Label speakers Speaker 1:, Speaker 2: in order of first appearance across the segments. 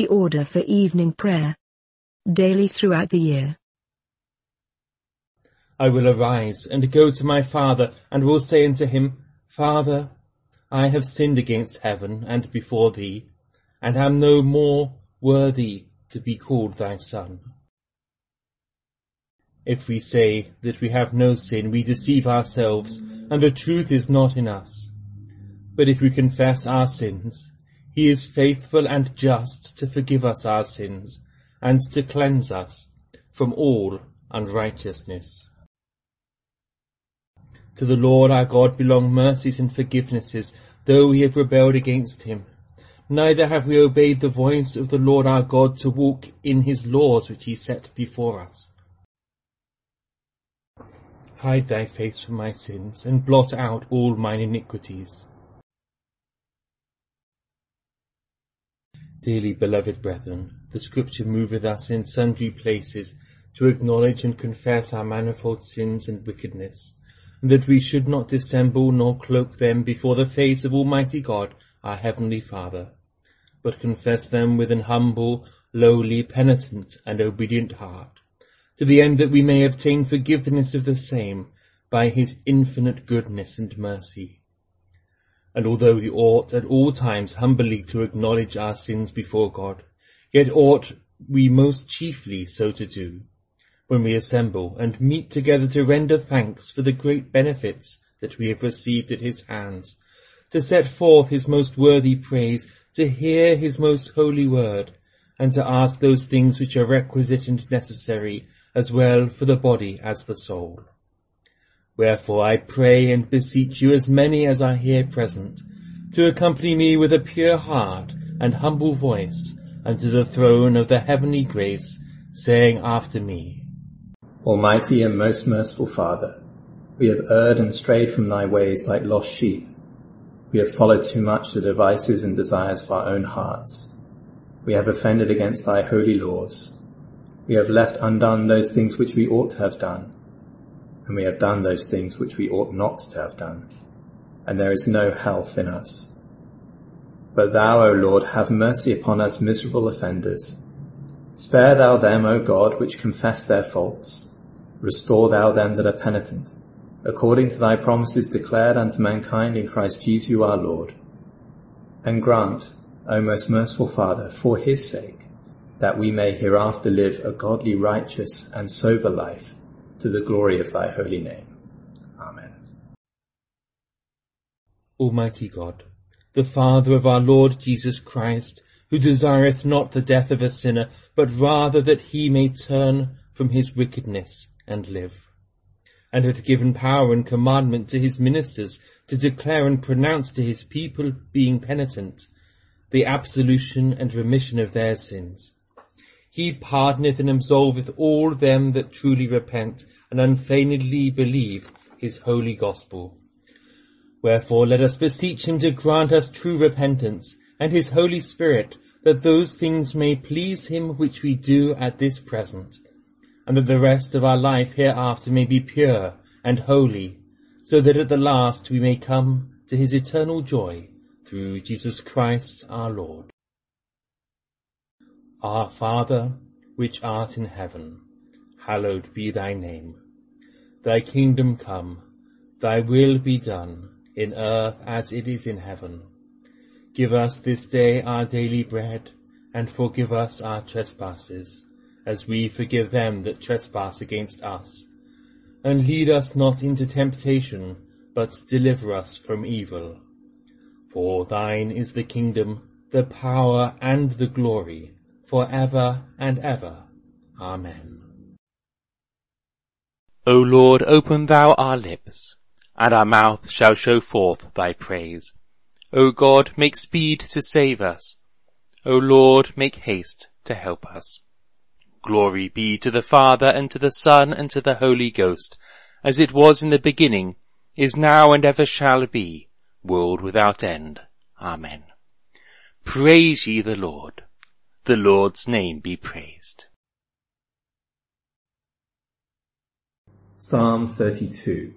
Speaker 1: order for evening prayer. Daily throughout the year.
Speaker 2: I will arise and go to my father, and will say unto him, Father, I have sinned against heaven and before thee, and am no more worthy to be called thy son. If we say that we have no sin, we deceive ourselves, and the truth is not in us. But if we confess our sins, he is faithful and just to forgive us our sins, and to cleanse us from all unrighteousness. To the Lord our God belong mercies and forgivenesses, though we have rebelled against him. Neither have we obeyed the voice of the Lord our God to walk in his laws which he set before us. Hide thy face from my sins, and blot out all mine iniquities. Dearly beloved brethren, the Scripture moveth us in sundry places to acknowledge and confess our manifold sins and wickedness, and that we should not dissemble nor cloak them before the face of Almighty God, our Heavenly Father, but confess them with an humble, lowly, penitent, and obedient heart, to the end that we may obtain forgiveness of the same by his infinite goodness and mercy. And although we ought at all times humbly to acknowledge our sins before God, yet ought we most chiefly so to do, when we assemble and meet together to render thanks for the great benefits that we have received at his hands, to set forth his most worthy praise, to hear his most holy word, and to ask those things which are requisite and necessary, as well for the body as the soul. Wherefore I pray and beseech you, as many as are here present, to accompany me with a pure heart and humble voice unto the throne of the heavenly grace, saying after me,
Speaker 3: Almighty and most merciful Father, we have erred and strayed from thy ways like lost sheep. We have followed too much the devices and desires of our own hearts. We have offended against thy holy laws. We have left undone those things which we ought to have done, and we have done those things which we ought not to have done, and there is no health in us. But thou, O Lord, have mercy upon us miserable offenders. Spare thou them, O God, which confess their faults. Restore thou them that are penitent, according to thy promises declared unto mankind in Christ Jesus our Lord. And grant, O most merciful Father, for his sake, that we may hereafter live a godly, righteous, and sober life, to the glory of thy holy name. Amen.
Speaker 2: Almighty God, the Father of our Lord Jesus Christ, who desireth not the death of a sinner, but rather that he may turn from his wickedness and live, and hath given power and commandment to his ministers to declare and pronounce to his people, being penitent, the absolution and remission of their sins. He pardoneth and absolveth all them that truly repent and unfeignedly believe his holy gospel. Wherefore let us beseech him to grant us true repentance, and his Holy Spirit, that those things may please him which we do at this present, and that the rest of our life hereafter may be pure and holy, so that at the last we may come to his eternal joy, through Jesus Christ our Lord. Our Father, which art in heaven, hallowed be thy name. Thy kingdom come, thy will be done, in earth as it is in heaven. Give us this day our daily bread, and forgive us our trespasses, as we forgive them that trespass against us. And lead us not into temptation, but deliver us from evil. For thine is the kingdom, the power, and the glory, for ever and ever. Amen.
Speaker 4: O Lord, open thou our lips, and our mouth shall show forth thy praise. O God, make speed to save us. O Lord, make haste to help us. Glory be to the Father, and to the Son, and to the Holy Ghost, as it was in the beginning, is now, and ever shall be, world without end. Amen. Praise ye the Lord. The Lord's name be praised.
Speaker 3: Psalm 32.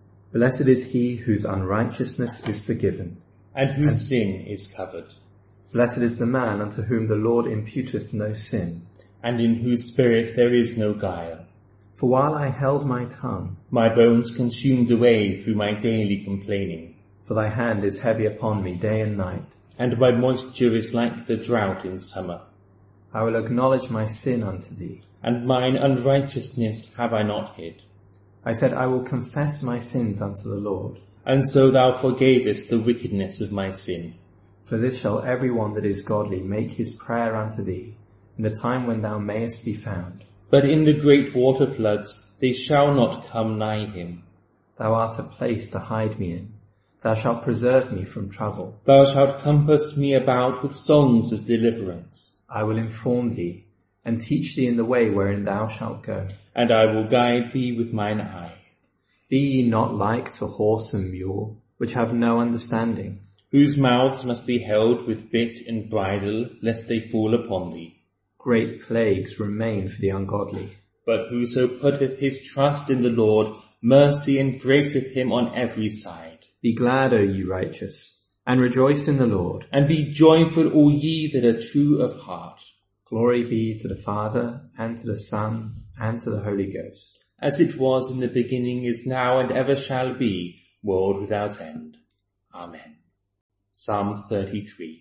Speaker 3: Blessed is he whose unrighteousness is forgiven,
Speaker 2: and whose sin is covered.
Speaker 3: Blessed is the man unto whom the Lord imputeth no sin.
Speaker 2: and in whose spirit there is no guile.
Speaker 3: For while I held my tongue,
Speaker 2: My bones consumed away through my daily complaining,
Speaker 3: for thy hand is heavy upon me day and night,
Speaker 2: and my moisture is like the drought in summer.
Speaker 3: I will acknowledge my sin unto thee.
Speaker 2: And mine unrighteousness have I not hid.
Speaker 3: I said, I will confess my sins unto the Lord.
Speaker 2: And so thou forgavest the wickedness of my sin.
Speaker 3: For this shall every one that is godly make his prayer unto thee, in the time when thou mayest be found.
Speaker 2: But in the great water floods they shall not come nigh him.
Speaker 3: Thou art a place to hide me in. Thou shalt preserve me from trouble.
Speaker 2: Thou shalt compass me about with songs of deliverance.
Speaker 3: I will inform thee, and teach thee in the way wherein thou shalt go.
Speaker 2: And I will guide thee with mine eye.
Speaker 3: Be ye not like to horse and mule, which have no understanding,
Speaker 2: Whose mouths must be held with bit and bridle, lest they fall upon thee.
Speaker 3: great plagues remain for the ungodly.
Speaker 2: But whoso putteth his trust in the Lord, mercy embraceth him on every side.
Speaker 3: Be glad, O ye righteous, and rejoice in the Lord.
Speaker 2: And be joyful, all ye that are true of heart.
Speaker 3: Glory be to the Father, and to the Son, and to the Holy Ghost.
Speaker 2: As it was in the beginning, is now, and ever shall be, world without end. Amen. Psalm 33.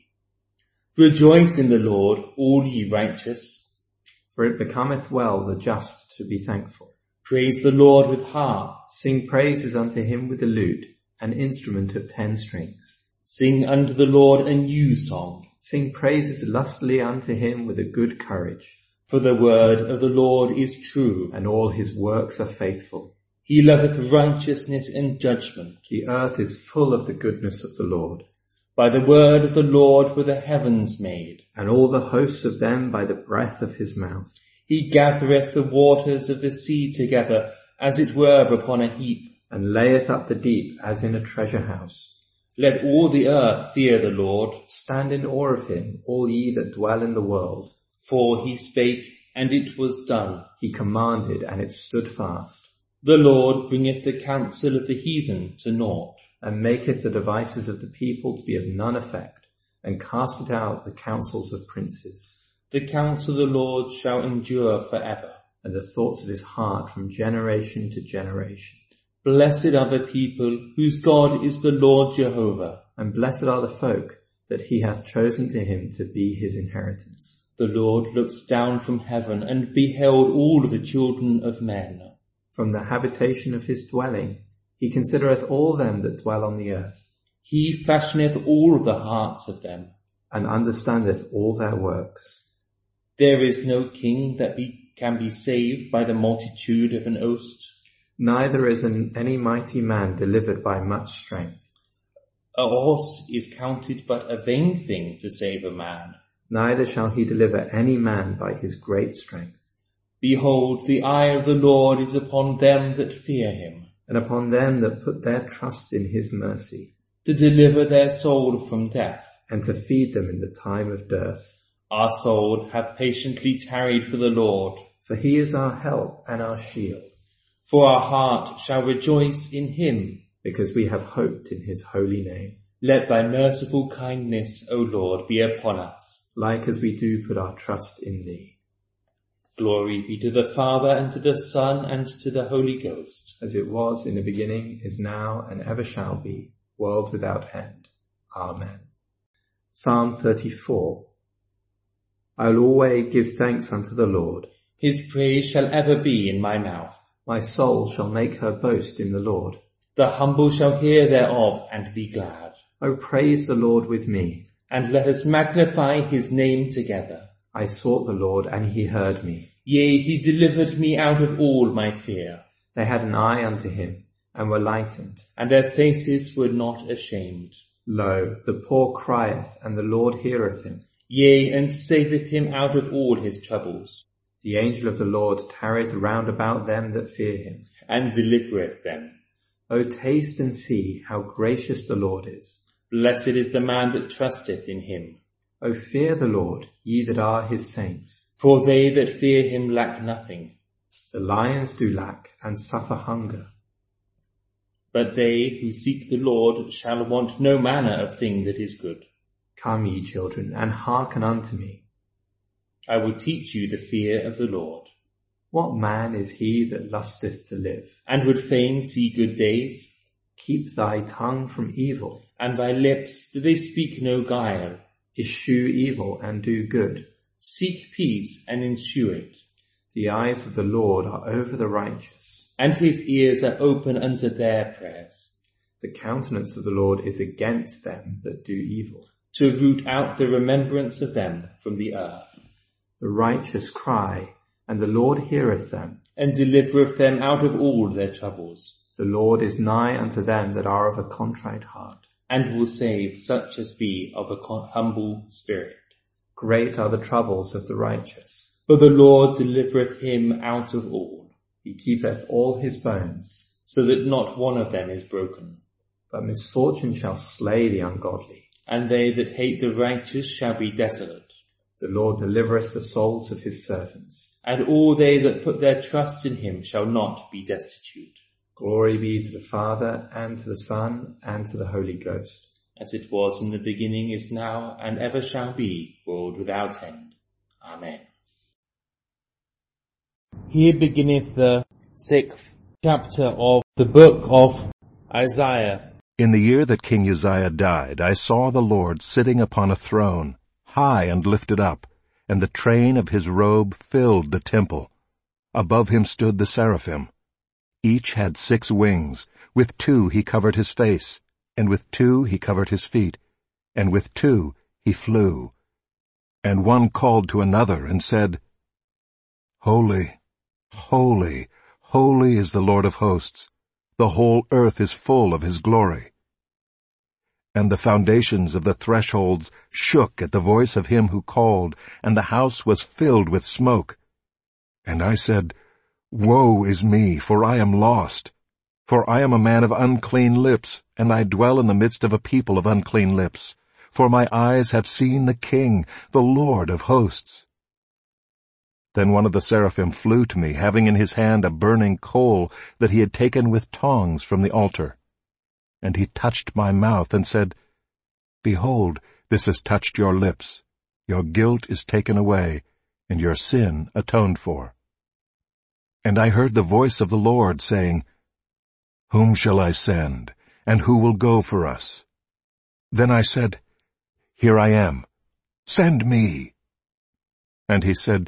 Speaker 2: Rejoice in the Lord, all ye righteous.
Speaker 3: For it becometh well the just to be thankful.
Speaker 2: Praise the Lord with harp.
Speaker 3: Sing praises unto him with the lute, an instrument of 10 strings.
Speaker 2: Sing unto the Lord a new song.
Speaker 3: Sing praises lustily unto him with a good courage.
Speaker 2: For the word of the Lord is true.
Speaker 3: And all his works are faithful.
Speaker 2: He loveth righteousness and judgment.
Speaker 3: The earth is full of the goodness of the Lord.
Speaker 2: By the word of the Lord were the heavens made.
Speaker 3: And all the hosts of them by the breath of his mouth.
Speaker 2: He gathereth the waters of the sea together, as it were upon a heap.
Speaker 3: And layeth up the deep as in a treasure house.
Speaker 2: Let all the earth fear the Lord.
Speaker 3: Stand in awe of him, all ye that dwell in the world.
Speaker 2: For he spake, and it was done.
Speaker 3: He commanded, and it stood fast.
Speaker 2: The Lord bringeth the counsel of the heathen to naught.
Speaker 3: And maketh the devices of the people to be of none effect, and casteth out the counsels of princes.
Speaker 2: The counsel of the Lord shall endure forever.
Speaker 3: And the thoughts of his heart from generation to generation.
Speaker 2: Blessed are the people whose God is the Lord Jehovah.
Speaker 3: And blessed are the folk that he hath chosen to him to be his inheritance.
Speaker 2: The Lord looked down from heaven and beheld all the children of men.
Speaker 3: From the habitation of his dwelling, he considereth all them that dwell on the earth.
Speaker 2: He fashioneth all the hearts of them.
Speaker 3: And understandeth all their works.
Speaker 2: There is no king that can be saved by the multitude of an host.
Speaker 3: Neither is any mighty man delivered by much strength.
Speaker 2: A horse is counted but a vain thing to save a man.
Speaker 3: Neither shall he deliver any man by his great strength.
Speaker 2: Behold, the eye of the Lord is upon them that fear him,
Speaker 3: and upon them that put their trust in his mercy,
Speaker 2: to deliver their soul from death.
Speaker 3: and to feed them in the time of dearth.
Speaker 2: Our soul hath patiently tarried for the Lord.
Speaker 3: For he is our help and our shield,
Speaker 2: For our heart shall rejoice in him.
Speaker 3: because we have hoped in his holy name.
Speaker 2: Let thy merciful kindness, O Lord, be upon us.
Speaker 3: Like as we do put our trust in thee.
Speaker 2: Glory be to the Father, and to the Son, and to the Holy Ghost.
Speaker 3: As it was in the beginning, is now, and ever shall be, world without end. Amen. Psalm 34. I will always give thanks unto the Lord.
Speaker 2: His praise shall ever be in my mouth.
Speaker 3: My soul shall make her boast in the Lord.
Speaker 2: The humble shall hear thereof and be glad.
Speaker 3: O praise the Lord with me.
Speaker 2: And let us magnify his name together.
Speaker 3: I sought the Lord, and he heard me.
Speaker 2: Yea, he delivered me out of all my fear.
Speaker 3: They had an eye unto him, and were lightened.
Speaker 2: And their faces were not ashamed.
Speaker 3: Lo, the poor crieth, and the Lord heareth him.
Speaker 2: Yea, and saveth him out of all his troubles.
Speaker 3: The angel of the Lord tarrieth round about them that fear him.
Speaker 2: And delivereth them.
Speaker 3: O taste and see how gracious the Lord is.
Speaker 2: Blessed is the man that trusteth in him.
Speaker 3: O fear the Lord, ye that are his saints.
Speaker 2: For they that fear him lack nothing.
Speaker 3: The lions do lack, and suffer hunger.
Speaker 2: But they who seek the Lord shall want no manner of thing that is good.
Speaker 3: Come, ye children, and hearken unto me.
Speaker 2: I will teach you the fear of the Lord.
Speaker 3: What man is he that lusteth to live,
Speaker 2: and would fain see good days?
Speaker 3: Keep thy tongue from evil,
Speaker 2: and thy lips, do they speak no guile?
Speaker 3: Eschew evil and do good.
Speaker 2: Seek peace and ensue it.
Speaker 3: The eyes of the Lord are over the righteous,
Speaker 2: and his ears are open unto their prayers.
Speaker 3: The countenance of the Lord is against them that do evil,
Speaker 2: to root out the remembrance of them from the earth.
Speaker 3: The righteous cry, and the Lord heareth them,
Speaker 2: and delivereth them out of all their troubles.
Speaker 3: The Lord is nigh unto them that are of a contrite heart,
Speaker 2: and will save such as be of a humble spirit.
Speaker 3: Great are the troubles of the righteous,
Speaker 2: but the Lord delivereth him out of all.
Speaker 3: He keepeth all his bones,
Speaker 2: so that not one of them is broken.
Speaker 3: But misfortune shall slay the ungodly,
Speaker 2: and they that hate the righteous shall be desolate.
Speaker 3: The Lord delivereth the souls of his servants,
Speaker 2: and all they that put their trust in him shall not be destitute.
Speaker 3: Glory be to the Father, and to the Son, and to the Holy Ghost.
Speaker 2: As it was in the beginning, is now, and ever shall be, world without end. Amen. Here beginneth the 6th chapter of the book of Isaiah.
Speaker 5: In the year that King Uzziah died, I saw the Lord sitting upon a throne, high and lifted up, and the train of his robe filled the temple. Above him stood the seraphim. Each had 6 wings. With 2 he covered his face, and with 2 he covered his feet, and with 2 he flew. And one called to another and said, Holy, holy, holy is the Lord of hosts. The whole earth is full of his glory. And the foundations of the thresholds shook at the voice of him who called, and the house was filled with smoke. And I said, Woe is me, for I am lost. For I am a man of unclean lips, and I dwell in the midst of a people of unclean lips. For my eyes have seen the King, the Lord of hosts. Then one of the seraphim flew to me, having in his hand a burning coal that he had taken with tongs from the altar. And he touched my mouth and said, Behold, this has touched your lips. Your guilt is taken away, and your sin atoned for. And I heard the voice of the Lord saying, Whom shall I send, and who will go for us? Then I said, Here I am. Send me. And he said,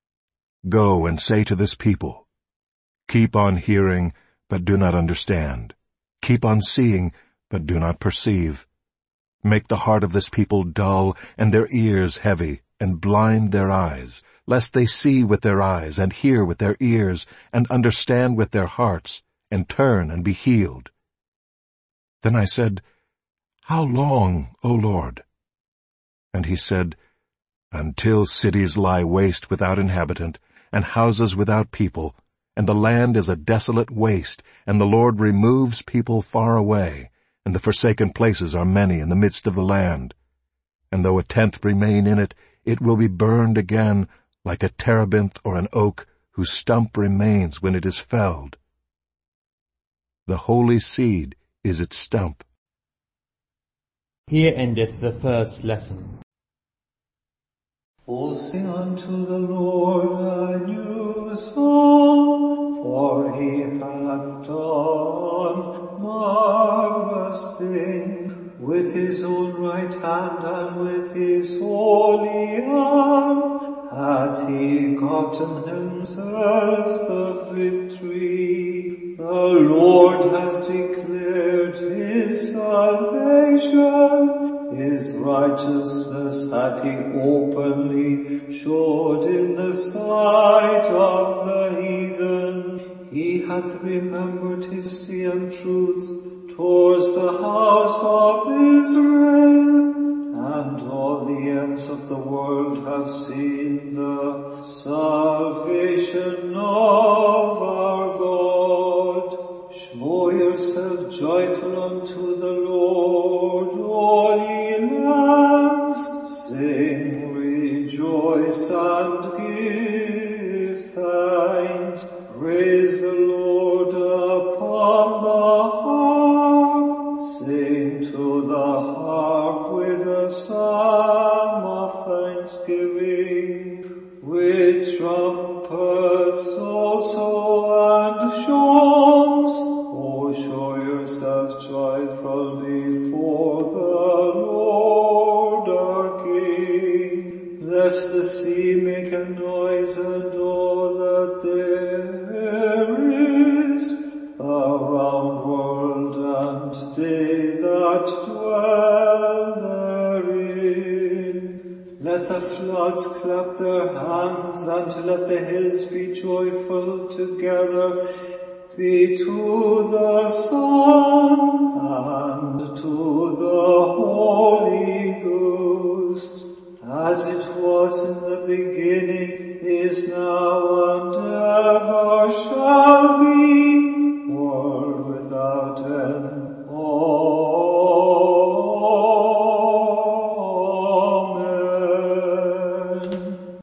Speaker 5: Go and say to this people, Keep on hearing, but do not understand. Keep on seeing, but do not perceive. Make the heart of this people dull, and their ears heavy, and blind their eyes, lest they see with their eyes, and hear with their ears, and understand with their hearts, and turn and be healed. Then I said, How long, O Lord? And he said, Until cities lie waste without inhabitant, and houses without people, and the land is a desolate waste, and the Lord removes people far away, and the forsaken places are many in the midst of the land. And though 1/10 remain in it, it will be burned again, like a terebinth or an oak, whose stump remains when it is felled. The holy seed is its stump.
Speaker 2: Here endeth the first lesson.
Speaker 6: O sing unto the Lord a new song, for he hath done marvelous things. With his own right hand and with his holy arm hath he gotten himself the victory. The Lord has declared his salvation. His righteousness hath he openly showed in the sight of the heathen. He hath remembered his mercy and truth towards the house of Israel, and all the ends of the world have seen the salvation of our God. Show yourself joyful unto the Lord, all ye lands. Sing, rejoice, and give thanks. Praise the Lord upon the harp. Sing to the harp with a song. also and songs. O show yourself joyful before the Lord our King. Let the sea make a noise and all that there is, the round world and they that dwell therein. Let the floods clap their hands, and let the hills be joyful together. Be to the Son and to the Holy Ghost, as it was in the beginning, is now, and ever shall be, world without end. Amen.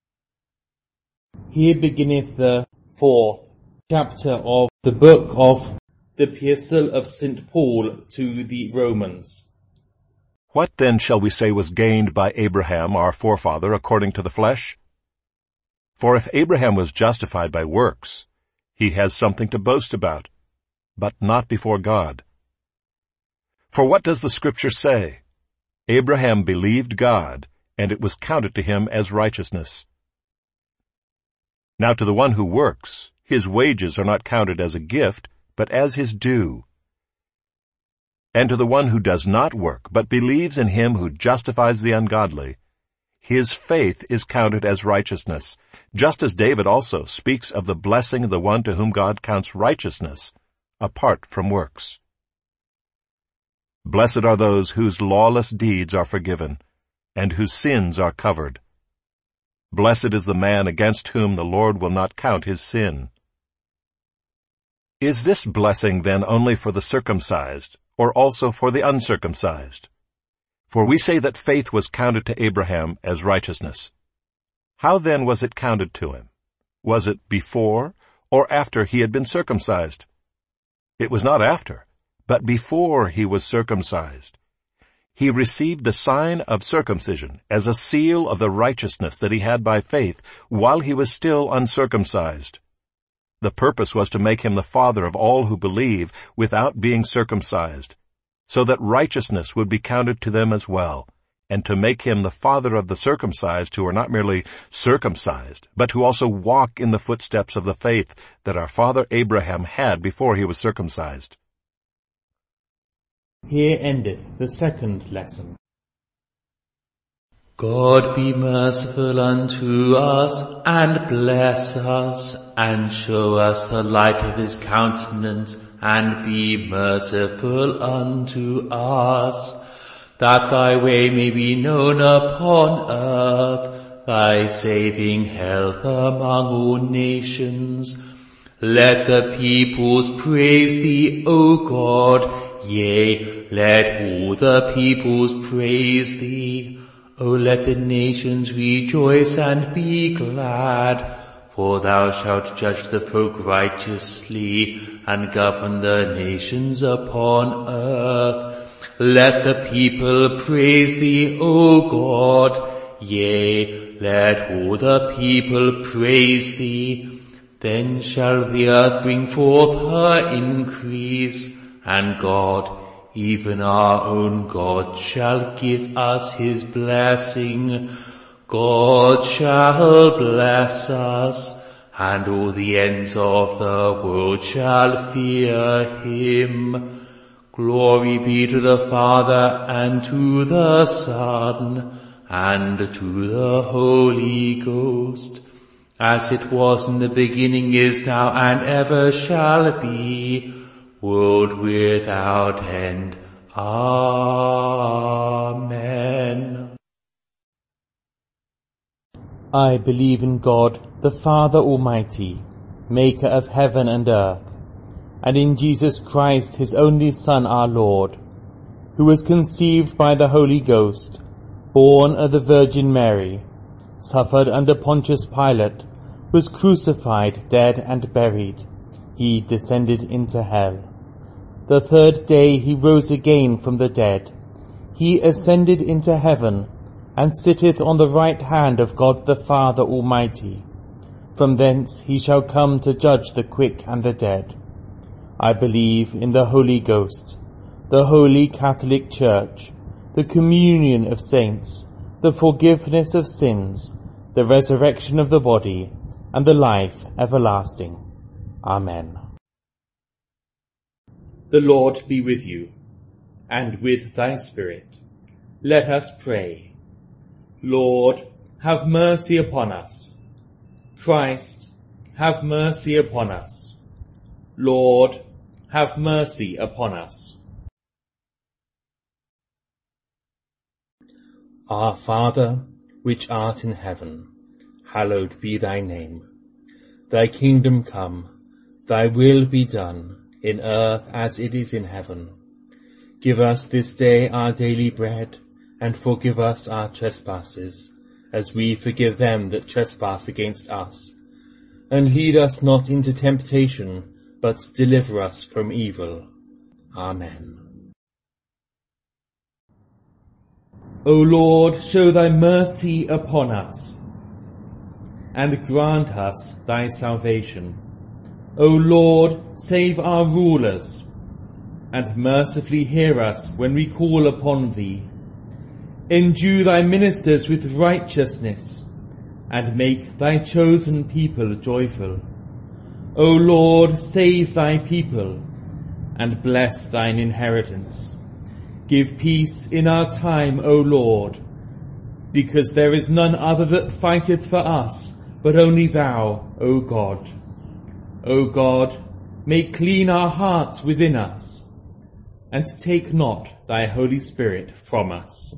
Speaker 2: Here beginneth the 4th chapter of the book of the Epistle of St. Paul to the Romans.
Speaker 5: What then shall we say was gained by Abraham our forefather according to the flesh? For if Abraham was justified by works, he has something to boast about, but not before God. For what does the Scripture say? Abraham believed God, and it was counted to him as righteousness. Now to the one who works, his wages are not counted as a gift, but as his due. And to the one who does not work, but believes in him who justifies the ungodly, his faith is counted as righteousness, just as David also speaks of the blessing of the one to whom God counts righteousness, apart from works. Blessed are those whose lawless deeds are forgiven, and whose sins are covered. Blessed is the man against whom the Lord will not count his sin. Is this blessing then only for the circumcised, or also for the uncircumcised? For we say that faith was counted to Abraham as righteousness. How then was it counted to him? Was it before or after he had been circumcised? It was not after, but before he was circumcised. He received the sign of circumcision as a seal of the righteousness that he had by faith while he was still uncircumcised. The purpose was to make him the father of all who believe without being circumcised, so that righteousness would be counted to them as well, and to make him the father of the circumcised who are not merely circumcised, but who also walk in the footsteps of the faith that our father Abraham had before he was circumcised.
Speaker 2: Here endeth the 2nd lesson.
Speaker 4: God be merciful unto us, and bless us, and show us the light of his countenance, and be merciful unto us, that thy way may be known upon earth, thy saving health among all nations. Let the peoples praise thee, O God, yea, let all the peoples praise thee. O let the nations rejoice and be glad, for thou shalt judge the folk righteously, and govern the nations upon earth. Let the people praise thee, O God, yea, let all the people praise thee. Then shall the earth bring forth her increase, and God, even our own God, shall give us his blessing. God shall bless us, and all the ends of the world shall fear him. Glory be to the Father, and to the Son, and to the Holy Ghost, as it was in the beginning, is now, and ever shall be, world without end. Amen.
Speaker 2: I believe in God, the Father Almighty, maker of heaven and earth, and in Jesus Christ, his only Son, our Lord, who was conceived by the Holy Ghost, born of the Virgin Mary, suffered under Pontius Pilate, was crucified, dead, and buried. He descended into hell. The 3rd day he rose again from the dead. He ascended into heaven, and sitteth on the right hand of God the Father Almighty. From thence he shall come to judge the quick and the dead. I believe in the Holy Ghost, the Holy Catholic Church, the communion of saints, the forgiveness of sins, the resurrection of the body, and the life everlasting. Amen. The Lord be with you, and with thy spirit. Let us pray. Lord, have mercy upon us. Christ, have mercy upon us. Lord, have mercy upon us. Our Father, which art in heaven, hallowed be thy name. Thy kingdom come, thy will be done, in earth as it is in heaven. Give us this day our daily bread, and forgive us our trespasses, as we forgive them that trespass against us. And lead us not into temptation, but deliver us from evil. Amen. O Lord, show thy mercy upon us, and grant us thy salvation. O Lord, save our rulers, and mercifully hear us when we call upon thee. Endue thy ministers with righteousness, and make thy chosen people joyful. O Lord, save thy people, and bless thine inheritance. Give peace in our time, O Lord, because there is none other that fighteth for us, but only thou, O God. O God, make clean our hearts within us, and take not thy Holy Spirit from us.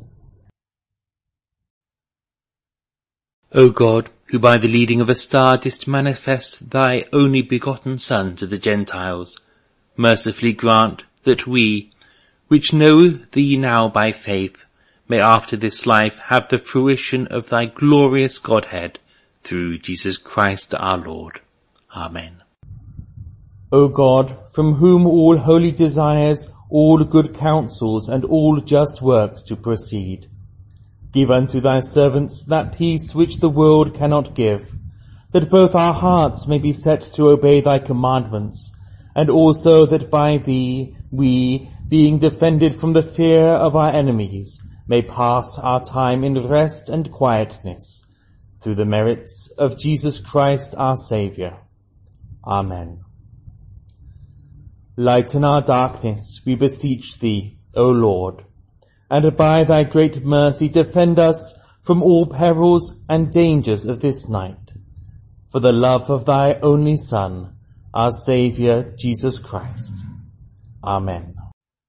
Speaker 4: O God, who by the leading of a star didst manifest thy only begotten Son to the Gentiles, mercifully grant that we, which know thee now by faith, may after this life have the fruition of thy glorious Godhead, through Jesus Christ our Lord. Amen.
Speaker 2: O God, from whom all holy desires, all good counsels, and all just works do proceed, give unto thy servants that peace which the world cannot give, that both our hearts may be set to obey thy commandments, and also that by thee we, being defended from the fear of our enemies, may pass our time in rest and quietness, through the merits of Jesus Christ our Saviour. Amen. Lighten our darkness, we beseech thee, O Lord, and by thy great mercy defend us from all perils and dangers of this night, for the love of thy only Son, our Saviour, Jesus Christ. Amen.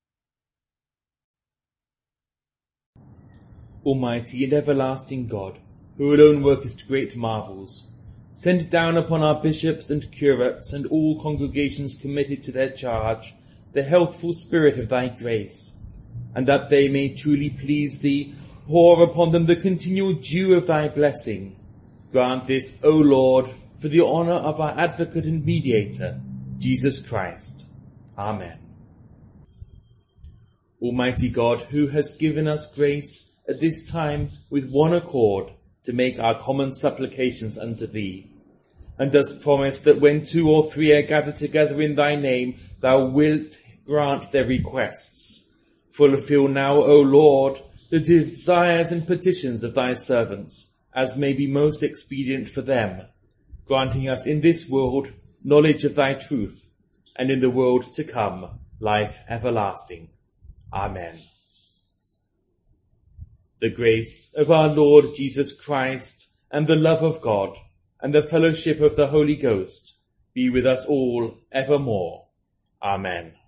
Speaker 2: Almighty and everlasting God, who alone workest great marvels, send down upon our bishops and curates and all congregations committed to their charge the healthful spirit of thy grace, and that they may truly please thee, pour upon them the continual dew of thy blessing. Grant this, O Lord, for the honour of our advocate and mediator, Jesus Christ. Amen. Almighty God, who hast given us grace at this time with one accord to make our common supplications unto thee, and dost promise that when 2 or 3 are gathered together in thy name, thou wilt grant their requests. Fulfill now, O Lord, the desires and petitions of thy servants, as may be most expedient for them, granting us in this world knowledge of thy truth, and in the world to come life everlasting. Amen. The grace of our Lord Jesus Christ, and the love of God, and the fellowship of the Holy Ghost be with us all evermore. Amen.